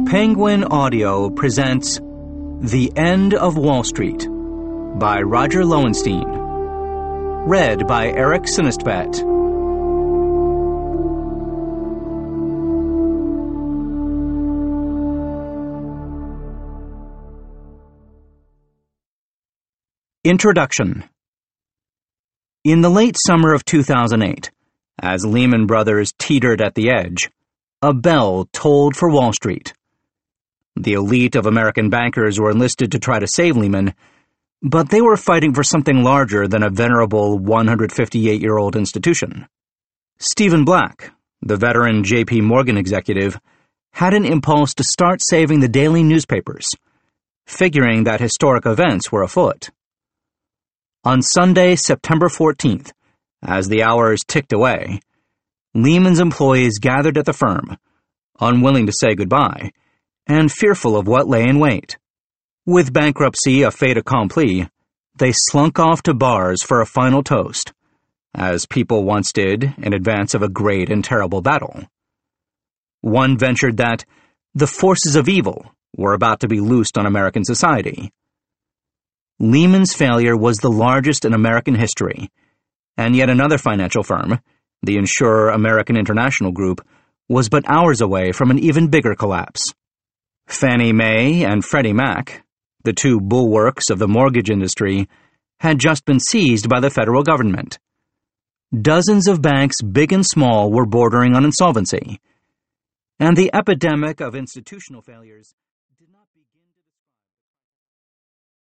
Penguin Audio presents The End of Wall Street by Roger Lowenstein. Read by Eric Sinistvet. Introduction. In the late summer of 2008, as Lehman Brothers teetered at the edge, a bell tolled for Wall Street. The elite of American bankers were enlisted to try to save Lehman, but they were fighting for something larger than a venerable 158-year-old institution. Stephen Black, the veteran J.P. Morgan executive, had an impulse to start saving the daily newspapers, figuring that historic events were afoot. On Sunday, September 14th, as the hours ticked away, Lehman's employees gathered at the firm, unwilling to say goodbye, and fearful of what lay in wait. With bankruptcy a fait accompli, they slunk off to bars for a final toast, as people once did in advance of a great and terrible battle. One ventured that the forces of evil were about to be loosed on American society. Lehman's failure was the largest in American history, and yet another financial firm, the insurer American International Group, was but hours away from an even bigger collapse. Fannie Mae and Freddie Mac, the two bulwarks of the mortgage industry, had just been seized by the federal government. Dozens of banks, big and small, were bordering on insolvency, and the epidemic of institutional failures